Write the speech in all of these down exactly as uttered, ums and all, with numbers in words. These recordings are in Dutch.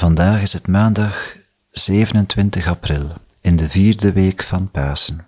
Vandaag is het maandag zevenentwintig april, in de vierde week van Pasen.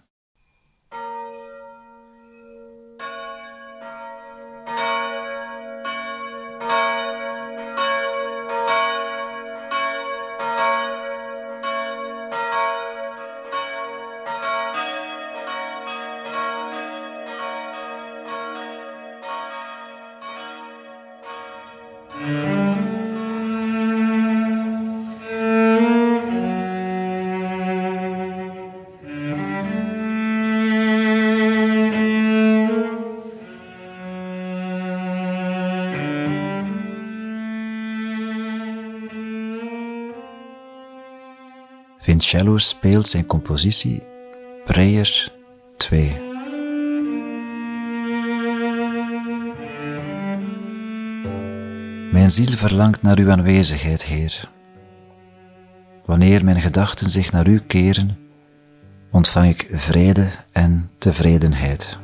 Vincello speelt zijn compositie Prayer twee. Mijn ziel verlangt naar uw aanwezigheid, Heer. Wanneer mijn gedachten zich naar u keren, ontvang ik vrede en tevredenheid.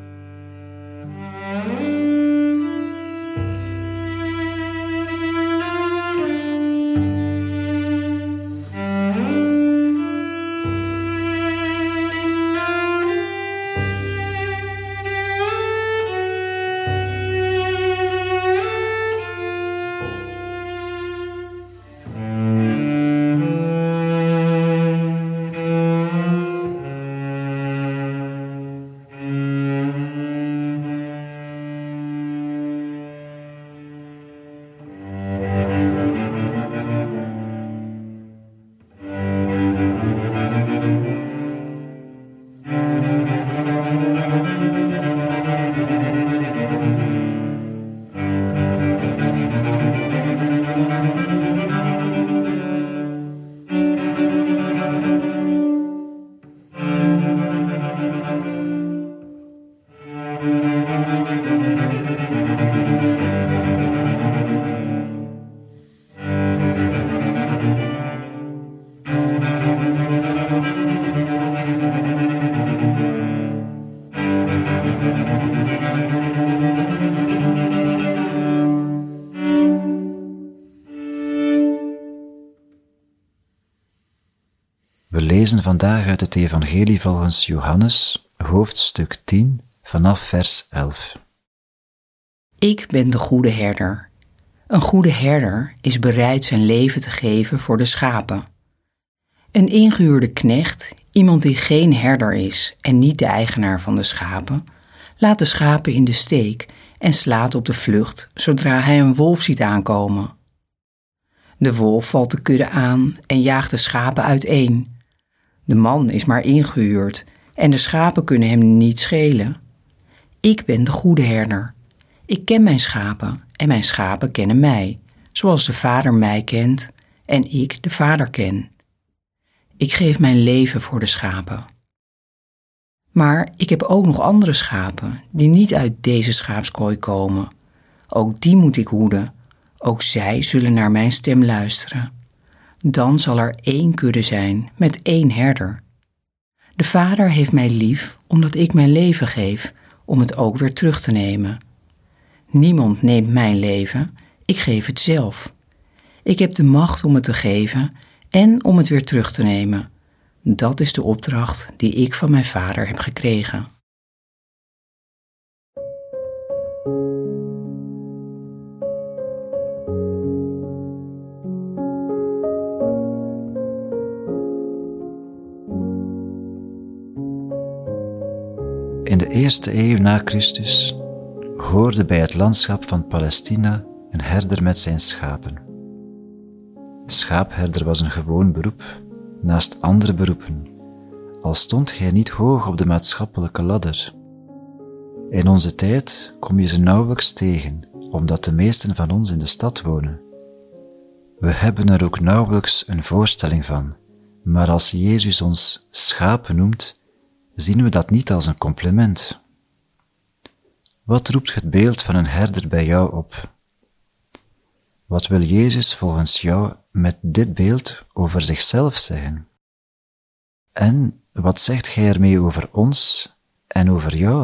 We lezen vandaag uit het Evangelie volgens Johannes, hoofdstuk tien, vanaf vers elf. Ik ben de goede herder. Een goede herder is bereid zijn leven te geven voor de schapen. Een ingehuurde knecht, iemand die geen herder is en niet de eigenaar van de schapen, laat de schapen in de steek en slaat op de vlucht zodra hij een wolf ziet aankomen. De wolf valt de kudde aan en jaagt de schapen uiteen. De man is maar ingehuurd en de schapen kunnen hem niet schelen. Ik ben de goede herder. Ik ken mijn schapen en mijn schapen kennen mij, zoals de Vader mij kent en ik de Vader ken. Ik geef mijn leven voor de schapen. Maar ik heb ook nog andere schapen die niet uit deze schaapskooi komen. Ook die moet ik hoeden. Ook zij zullen naar mijn stem luisteren. Dan zal er één kudde zijn met één herder. De Vader heeft mij lief omdat ik mijn leven geef om het ook weer terug te nemen. Niemand neemt mijn leven, ik geef het zelf. Ik heb de macht om het te geven en om het weer terug te nemen. Dat is de opdracht die ik van mijn Vader heb gekregen. In de eerste eeuw na Christus hoorde bij het landschap van Palestina een herder met zijn schapen. Schaapherder was een gewoon beroep, naast andere beroepen, al stond hij niet hoog op de maatschappelijke ladder. In onze tijd kom je ze nauwelijks tegen, omdat de meesten van ons in de stad wonen. We hebben er ook nauwelijks een voorstelling van, maar als Jezus ons schapen noemt, zien we dat niet als een compliment. Wat roept het beeld van een herder bij jou op? Wat wil Jezus volgens jou met dit beeld over zichzelf zeggen? En wat zegt Gij ermee over ons en over jou?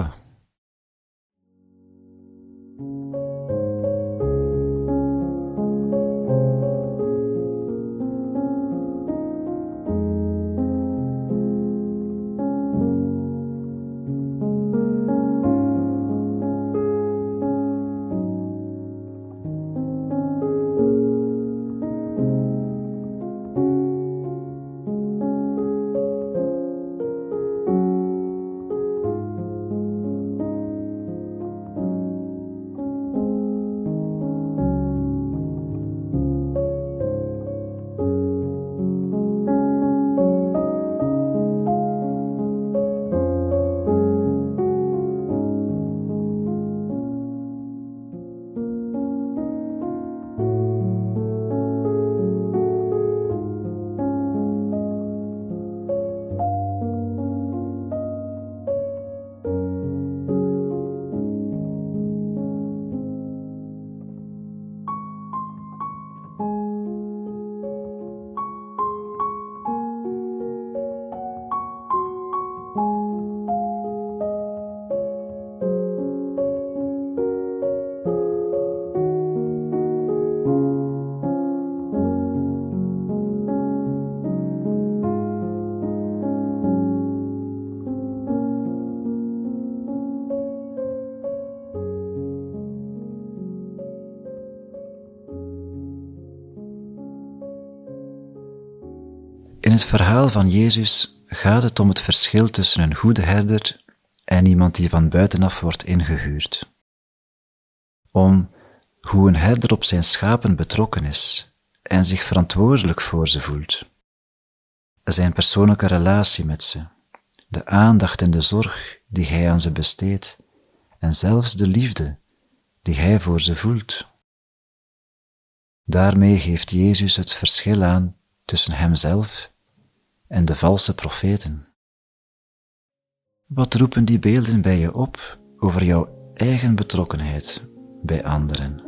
In het verhaal van Jezus gaat het om het verschil tussen een goede herder en iemand die van buitenaf wordt ingehuurd. Om hoe een herder op zijn schapen betrokken is en zich verantwoordelijk voor ze voelt. Zijn persoonlijke relatie met ze, de aandacht en de zorg die hij aan ze besteedt en zelfs de liefde die hij voor ze voelt. Daarmee geeft Jezus het verschil aan tussen hemzelf en de valse profeten. Wat roepen die beelden bij je op over jouw eigen betrokkenheid bij anderen?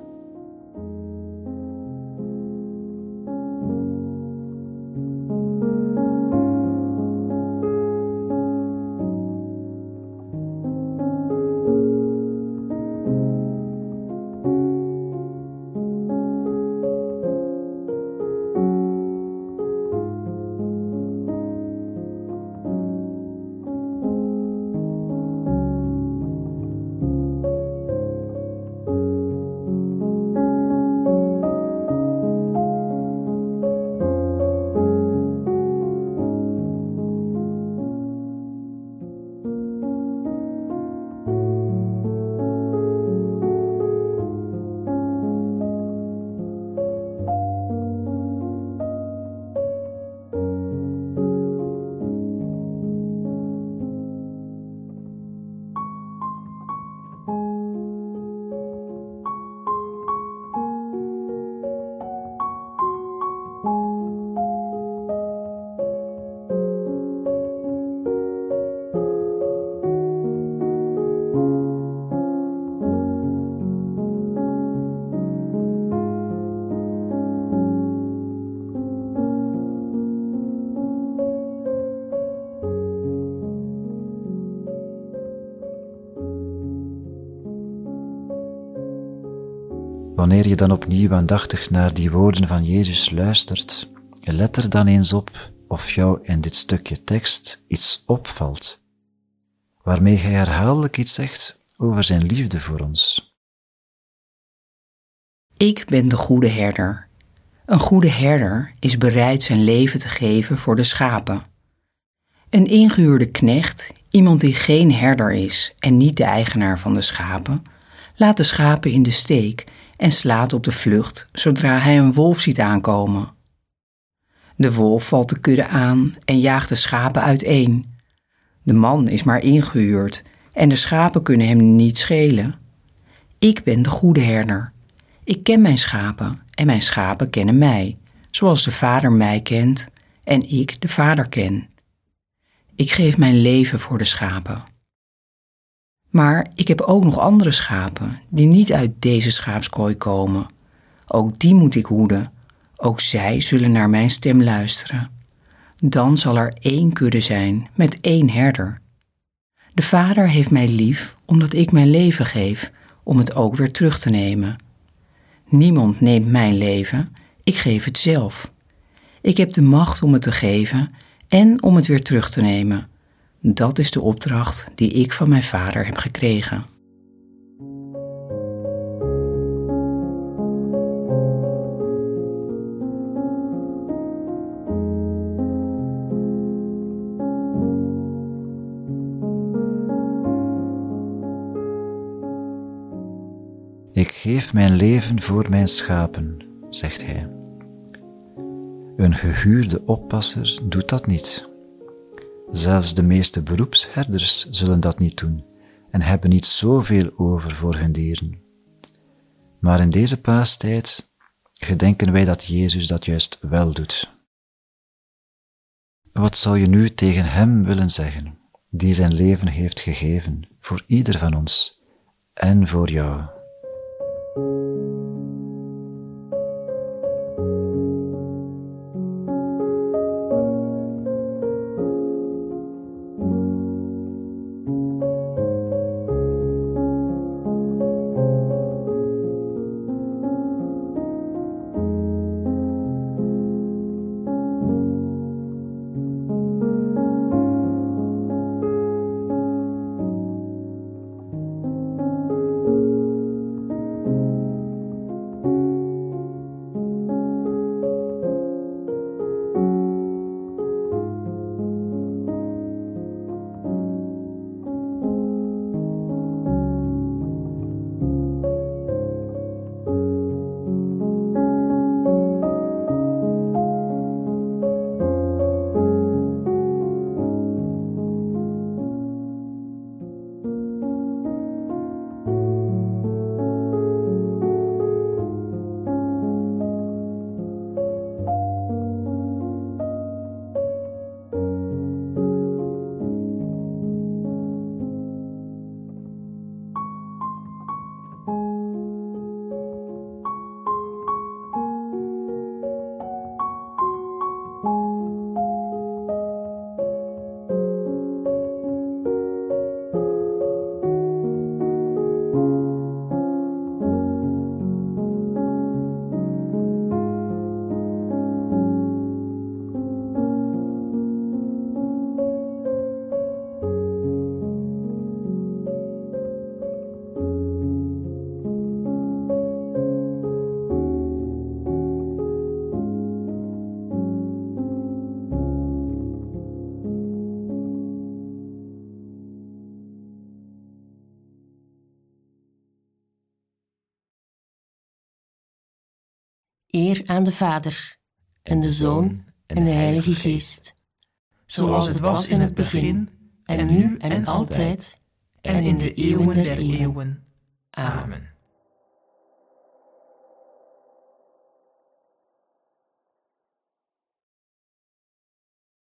Wanneer je dan opnieuw aandachtig naar die woorden van Jezus luistert, let er dan eens op of jou in dit stukje tekst iets opvalt, waarmee hij herhaaldelijk iets zegt over zijn liefde voor ons. Ik ben de goede herder. Een goede herder is bereid zijn leven te geven voor de schapen. Een ingehuurde knecht, iemand die geen herder is en niet de eigenaar van de schapen, laat de schapen in de steek en slaat op de vlucht zodra hij een wolf ziet aankomen. De wolf valt de kudde aan en jaagt de schapen uiteen. De man is maar ingehuurd en de schapen kunnen hem niet schelen. Ik ben de goede herder. Ik ken mijn schapen en mijn schapen kennen mij, zoals de Vader mij kent en ik de Vader ken. Ik geef mijn leven voor de schapen. Maar ik heb ook nog andere schapen die niet uit deze schaapskooi komen. Ook die moet ik hoeden. Ook zij zullen naar mijn stem luisteren. Dan zal er één kudde zijn met één herder. De Vader heeft mij lief omdat ik mijn leven geef om het ook weer terug te nemen. Niemand neemt mijn leven, ik geef het zelf. Ik heb de macht om het te geven en om het weer terug te nemen. Dat is de opdracht die ik van mijn Vader heb gekregen. Ik geef mijn leven voor mijn schapen, zegt hij. Een gehuurde oppasser doet dat niet. Zelfs de meeste beroepsherders zullen dat niet doen en hebben niet zoveel over voor hun dieren. Maar in deze paastijd gedenken wij dat Jezus dat juist wel doet. Wat zou je nu tegen hem willen zeggen, die zijn leven heeft gegeven voor ieder van ons en voor jou? eer aan de Vader, en de Zoon, en de Heilige Geest. Zoals het was in het begin, en nu en altijd, en in de eeuwen der eeuwen. Amen.